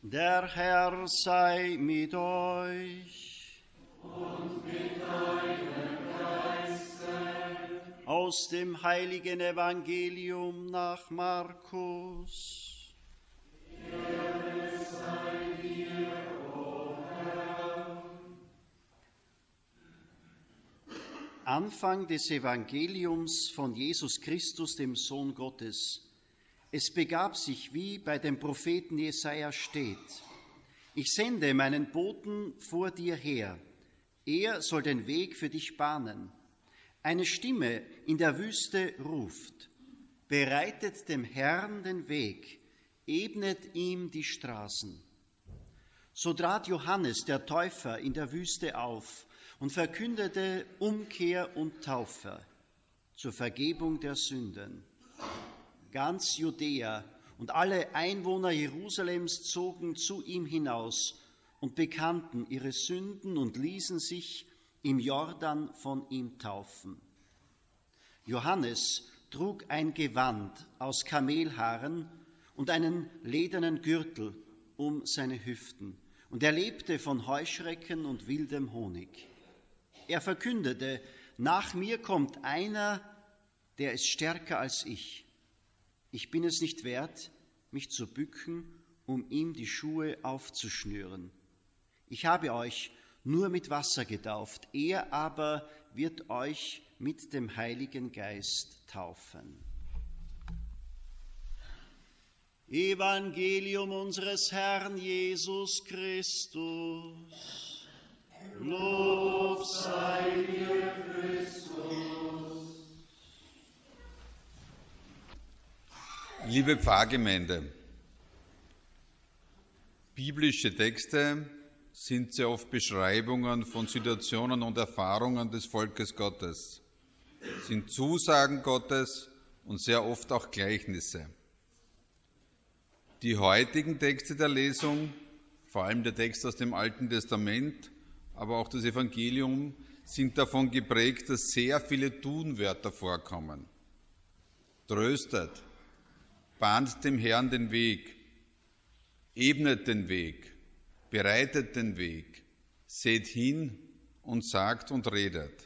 Der Herr sei mit euch. Und mit deinem Geiste. Aus dem heiligen Evangelium nach Markus. Ehre sei dir, o Herr. Anfang des Evangeliums von Jesus Christus, dem Sohn Gottes. Es begab sich, wie bei dem Propheten Jesaja steht: Ich sende meinen Boten vor dir her. Er soll den Weg für dich bahnen. Eine Stimme in der Wüste ruft: Bereitet dem Herrn den Weg, ebnet ihm die Straßen. So trat Johannes der Täufer in der Wüste auf und verkündete Umkehr und Taufe zur Vergebung der Sünden. Ganz Judäa und alle Einwohner Jerusalems zogen zu ihm hinaus und bekannten ihre Sünden und ließen sich im Jordan von ihm taufen. Johannes trug ein Gewand aus Kamelhaaren und einen ledernen Gürtel um seine Hüften, und er lebte von Heuschrecken und wildem Honig. Er verkündete: Nach mir kommt einer, der ist stärker als ich. Ich bin es nicht wert, mich zu bücken, um ihm die Schuhe aufzuschnüren. Ich habe euch nur mit Wasser getauft, er aber wird euch mit dem Heiligen Geist taufen. Evangelium unseres Herrn Jesus Christus. Lob sei dir, Christus. Liebe Pfarrgemeinde, biblische Texte sind sehr oft Beschreibungen von Situationen und Erfahrungen des Volkes Gottes, sind Zusagen Gottes und sehr oft auch Gleichnisse. Die heutigen Texte der Lesung, vor allem der Text aus dem Alten Testament, aber auch das Evangelium, sind davon geprägt, dass sehr viele Tunwörter vorkommen. Tröstet, bahnt dem Herrn den Weg, ebnet den Weg, bereitet den Weg, seht hin und sagt und redet.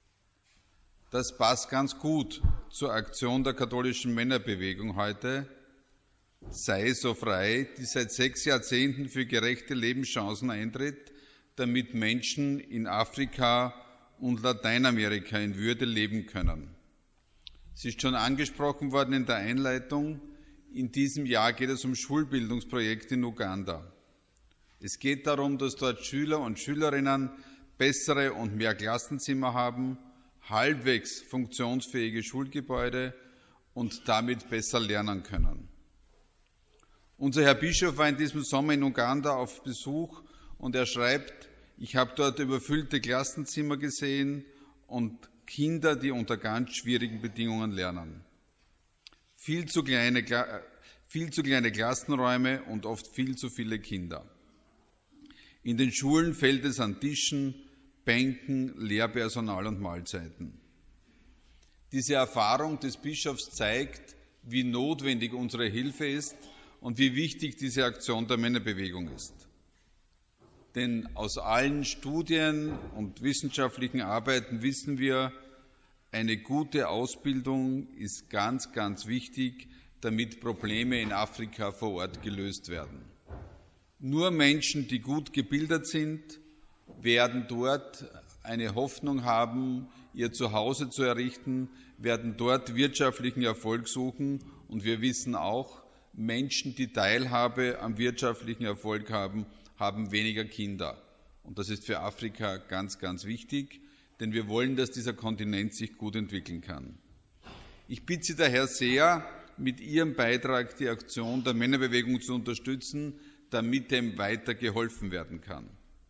Das passt ganz gut zur Aktion der katholischen Männerbewegung heute, Sei so frei, die seit 6 Jahrzehnten für gerechte Lebenschancen eintritt, damit Menschen in Afrika und Lateinamerika in Würde leben können. Es ist schon angesprochen worden in der Einleitung. In diesem Jahr geht es um Schulbildungsprojekte in Uganda. Es geht darum, dass dort Schüler und Schülerinnen bessere und mehr Klassenzimmer haben, halbwegs funktionsfähige Schulgebäude und damit besser lernen können. Unser Herr Bischof war in diesem Sommer in Uganda auf Besuch und er schreibt: Ich habe dort überfüllte Klassenzimmer gesehen und Kinder, die unter ganz schwierigen Bedingungen lernen. Viel zu kleine Klassenräume und oft viel zu viele Kinder. In den Schulen fehlt es an Tischen, Bänken, Lehrpersonal und Mahlzeiten. Diese Erfahrung des Bischofs zeigt, wie notwendig unsere Hilfe ist und wie wichtig diese Aktion der Männerbewegung ist. Denn aus allen Studien und wissenschaftlichen Arbeiten wissen wir, eine gute Ausbildung ist ganz, ganz wichtig, damit Probleme in Afrika vor Ort gelöst werden. Nur Menschen, die gut gebildet sind, werden dort eine Hoffnung haben, ihr Zuhause zu errichten, werden dort wirtschaftlichen Erfolg suchen. Und wir wissen auch, Menschen, die Teilhabe am wirtschaftlichen Erfolg haben, haben weniger Kinder. Und das ist für Afrika ganz, ganz wichtig, denn wir wollen, dass dieser Kontinent sich gut entwickeln kann. Ich bitte Sie daher sehr, mit Ihrem Beitrag die Aktion der Männerbewegung zu unterstützen, damit dem weiter geholfen werden kann.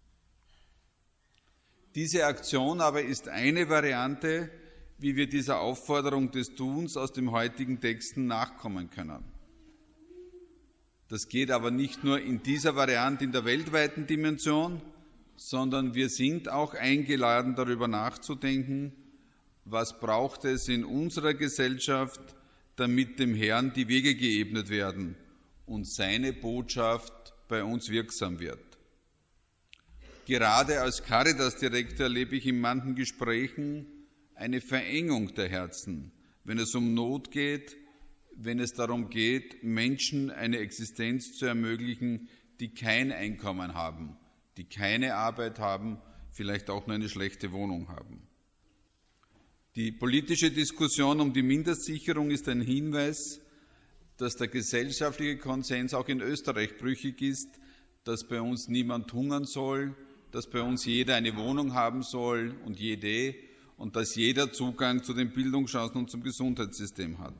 Diese Aktion aber ist eine Variante, wie wir dieser Aufforderung des Tuns aus dem heutigen Texten nachkommen können. Das geht aber nicht nur in dieser Variante in der weltweiten Dimension, sondern wir sind auch eingeladen, darüber nachzudenken, was braucht es in unserer Gesellschaft, damit dem Herrn die Wege geebnet werden und seine Botschaft bei uns wirksam wird. Gerade als Caritas-Direktor erlebe ich in manchen Gesprächen eine Verengung der Herzen, wenn es um Not geht, wenn es darum geht, Menschen eine Existenz zu ermöglichen, die kein Einkommen haben, die keine Arbeit haben, vielleicht auch nur eine schlechte Wohnung haben. Die politische Diskussion um die Mindestsicherung ist ein Hinweis, dass der gesellschaftliche Konsens auch in Österreich brüchig ist, dass bei uns niemand hungern soll, dass bei uns jeder eine Wohnung haben soll und jede und dass jeder Zugang zu den Bildungschancen und zum Gesundheitssystem hat.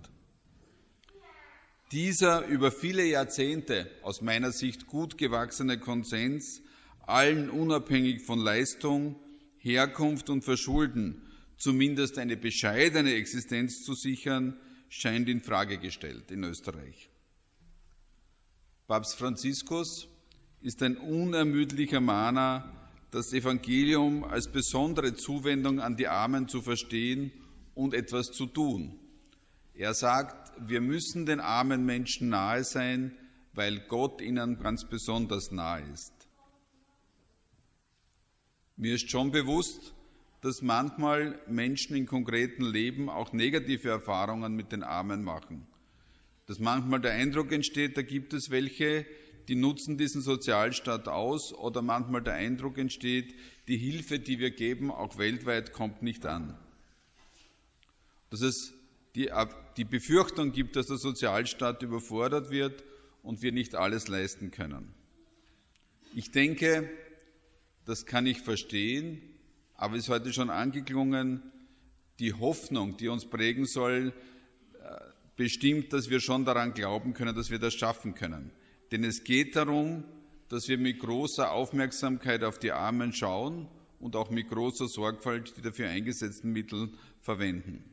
Dieser über viele Jahrzehnte aus meiner Sicht gut gewachsene Konsens, allen unabhängig von Leistung, Herkunft und Verschulden zumindest eine bescheidene Existenz zu sichern, scheint in Frage gestellt in Österreich. Papst Franziskus ist ein unermüdlicher Mahner, das Evangelium als besondere Zuwendung an die Armen zu verstehen und etwas zu tun. Er sagt, wir müssen den armen Menschen nahe sein, weil Gott ihnen ganz besonders nahe ist. Mir ist schon bewusst, dass manchmal Menschen in konkreten Leben auch negative Erfahrungen mit den Armen machen. Dass manchmal der Eindruck entsteht, da gibt es welche, die nutzen diesen Sozialstaat aus, oder manchmal der Eindruck entsteht, die Hilfe, die wir geben, auch weltweit, kommt nicht an. Dass es die Befürchtung gibt, dass der Sozialstaat überfordert wird und wir nicht alles leisten können. Ich denke, das kann ich verstehen, aber es ist heute schon angeklungen, die Hoffnung, die uns prägen soll, bestimmt, dass wir schon daran glauben können, dass wir das schaffen können. Denn es geht darum, dass wir mit großer Aufmerksamkeit auf die Armen schauen und auch mit großer Sorgfalt die dafür eingesetzten Mittel verwenden.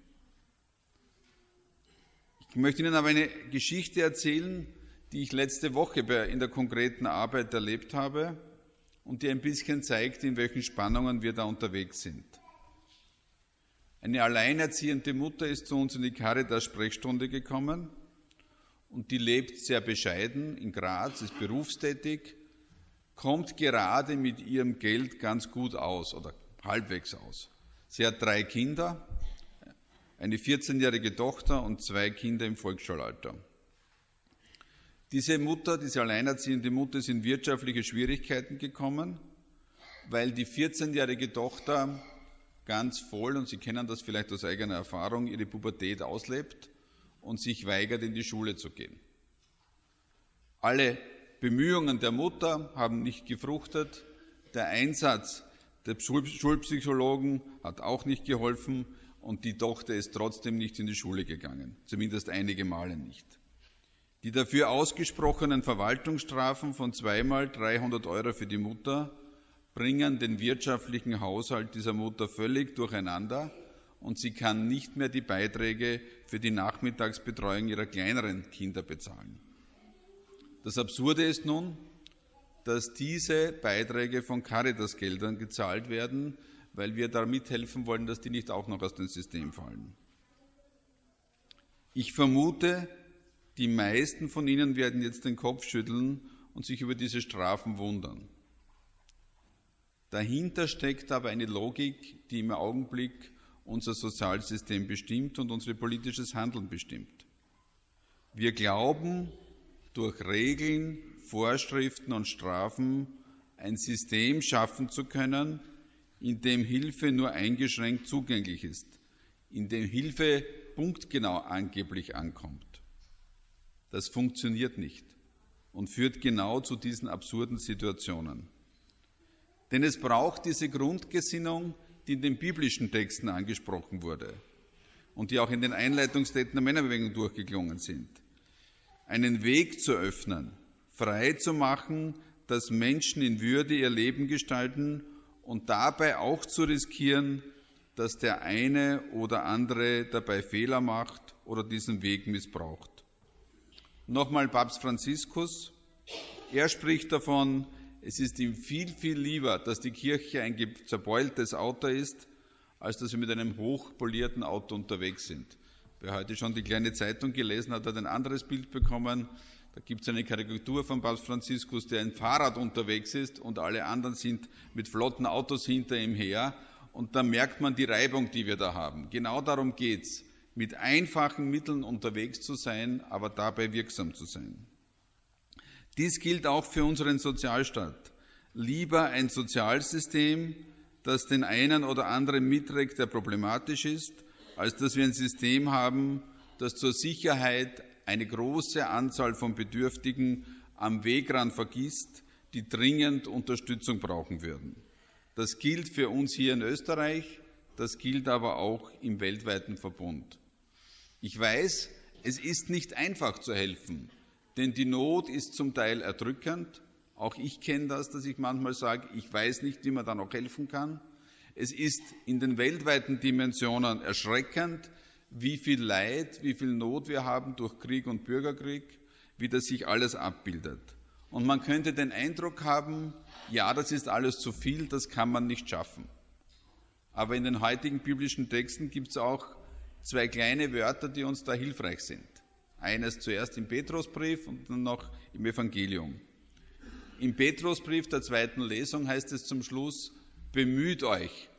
Ich möchte Ihnen aber eine Geschichte erzählen, die ich letzte Woche in der konkreten Arbeit erlebt habe und die ein bisschen zeigt, in welchen Spannungen wir da unterwegs sind. Eine alleinerziehende Mutter ist zu uns in die Caritas-Sprechstunde gekommen und die lebt sehr bescheiden in Graz, ist berufstätig, kommt gerade mit ihrem Geld ganz gut aus oder halbwegs aus. Sie hat 3 Kinder, eine 14-jährige Tochter und 2 Kinder im Volksschulalter. Diese alleinerziehende Mutter ist in wirtschaftliche Schwierigkeiten gekommen, weil die 14-jährige Tochter ganz voll, und Sie kennen das vielleicht aus eigener Erfahrung, ihre Pubertät auslebt und sich weigert, in die Schule zu gehen. Alle Bemühungen der Mutter haben nicht gefruchtet, der Einsatz der Schulpsychologen hat auch nicht geholfen und die Tochter ist trotzdem nicht in die Schule gegangen, zumindest einige Male nicht. Die dafür ausgesprochenen Verwaltungsstrafen von 2-mal 300 € für die Mutter bringen den wirtschaftlichen Haushalt dieser Mutter völlig durcheinander und sie kann nicht mehr die Beiträge für die Nachmittagsbetreuung ihrer kleineren Kinder bezahlen. Das Absurde ist nun, dass diese Beiträge von Caritas-Geldern gezahlt werden, weil wir da mithelfen wollen, dass die nicht auch noch aus dem System fallen. Ich vermute, die meisten von Ihnen werden jetzt den Kopf schütteln und sich über diese Strafen wundern. Dahinter steckt aber eine Logik, die im Augenblick unser Sozialsystem bestimmt und unser politisches Handeln bestimmt. Wir glauben, durch Regeln, Vorschriften und Strafen ein System schaffen zu können, in dem Hilfe nur eingeschränkt zugänglich ist, in dem Hilfe punktgenau angeblich ankommt. Das funktioniert nicht und führt genau zu diesen absurden Situationen. Denn es braucht diese Grundgesinnung, die in den biblischen Texten angesprochen wurde und die auch in den Einleitungstexten der Männerbewegung durchgeklungen sind. Einen Weg zu öffnen, frei zu machen, dass Menschen in Würde ihr Leben gestalten und dabei auch zu riskieren, dass der eine oder andere dabei Fehler macht oder diesen Weg missbraucht. Nochmal Papst Franziskus, er spricht davon, es ist ihm viel, viel lieber, dass die Kirche ein zerbeultes Auto ist, als dass wir mit einem hochpolierten Auto unterwegs sind. Wer heute schon die kleine Zeitung gelesen hat, hat ein anderes Bild bekommen. Da gibt es eine Karikatur von Papst Franziskus, der ein Fahrrad unterwegs ist und alle anderen sind mit flotten Autos hinter ihm her. Und da merkt man die Reibung, die wir da haben. Genau darum geht es, mit einfachen Mitteln unterwegs zu sein, aber dabei wirksam zu sein. Dies gilt auch für unseren Sozialstaat. Lieber ein Sozialsystem, das den einen oder anderen mitträgt, der problematisch ist, als dass wir ein System haben, das zur Sicherheit eine große Anzahl von Bedürftigen am Wegrand vergisst, die dringend Unterstützung brauchen würden. Das gilt für uns hier in Österreich, das gilt aber auch im weltweiten Verbund. Ich weiß, es ist nicht einfach zu helfen, denn die Not ist zum Teil erdrückend. Auch ich kenne das, dass ich manchmal sage, ich weiß nicht, wie man da noch helfen kann. Es ist in den weltweiten Dimensionen erschreckend, wie viel Leid, wie viel Not wir haben durch Krieg und Bürgerkrieg, wie das sich alles abbildet. Und man könnte den Eindruck haben, ja, das ist alles zu viel, das kann man nicht schaffen. Aber in den heutigen biblischen Texten gibt es auch zwei kleine Wörter, die uns da hilfreich sind. Eines zuerst im Petrusbrief und dann noch im Evangelium. Im Petrusbrief der zweiten Lesung heißt es zum Schluss, bemüht euch,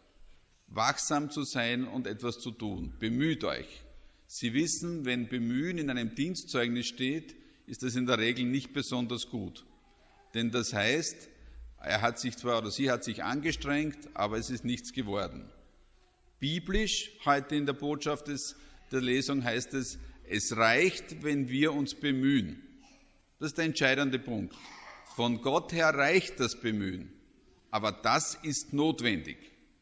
wachsam zu sein und etwas zu tun. Bemüht euch. Sie wissen, wenn Bemühen in einem Dienstzeugnis steht, ist das in der Regel nicht besonders gut. Denn das heißt, er hat sich zwar oder sie hat sich angestrengt, aber es ist nichts geworden. Biblisch, heute in der Botschaft der Lesung heißt es, es reicht, wenn wir uns bemühen. Das ist der entscheidende Punkt. Von Gott her reicht das Bemühen, aber das ist notwendig.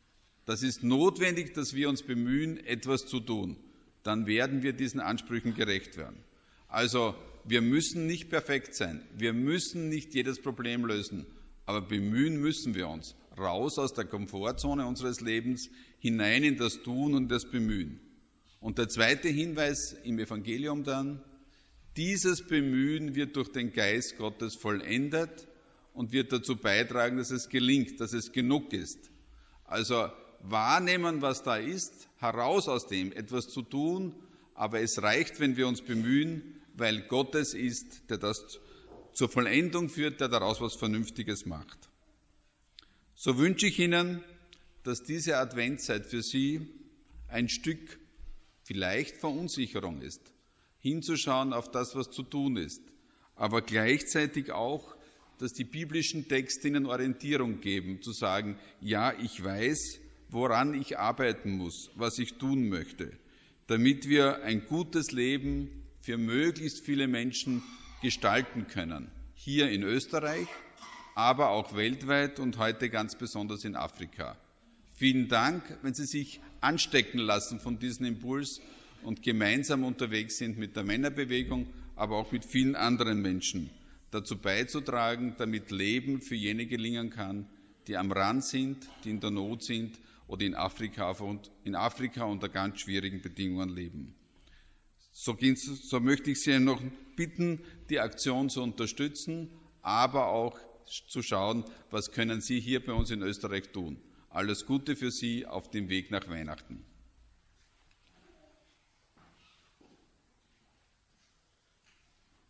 Das ist notwendig, dass wir uns bemühen, etwas zu tun. Dann werden wir diesen Ansprüchen gerecht werden. Also, wir müssen nicht perfekt sein. Wir müssen nicht jedes Problem lösen. Aber bemühen müssen wir uns. Raus aus der Komfortzone unseres Lebens, hinein in das Tun und das Bemühen. Und der zweite Hinweis im Evangelium dann, dieses Bemühen wird durch den Geist Gottes vollendet und wird dazu beitragen, dass es gelingt, dass es genug ist. Also wahrnehmen, was da ist, heraus aus dem etwas zu tun, aber es reicht, wenn wir uns bemühen, weil Gott es ist, der das zur Vollendung führt, der daraus was Vernünftiges macht. So wünsche ich Ihnen, dass diese Adventszeit für Sie ein Stück vielleicht Verunsicherung ist, hinzuschauen auf das, was zu tun ist, aber gleichzeitig auch, dass die biblischen Texte Ihnen Orientierung geben, zu sagen, ja, ich weiß, woran ich arbeiten muss, was ich tun möchte, damit wir ein gutes Leben für möglichst viele Menschen gestalten können, hier in Österreich, aber auch weltweit und heute ganz besonders in Afrika. Vielen Dank, wenn Sie sich anstecken lassen von diesem Impuls und gemeinsam unterwegs sind mit der Männerbewegung, aber auch mit vielen anderen Menschen, dazu beizutragen, damit Leben für jene gelingen kann, die am Rand sind, die in der Not sind oder in Afrika unter ganz schwierigen Bedingungen leben. So möchte ich Sie noch bitten, die Aktion zu unterstützen, aber auch zu schauen, was können Sie hier bei uns in Österreich tun. Alles Gute für Sie auf dem Weg nach Weihnachten.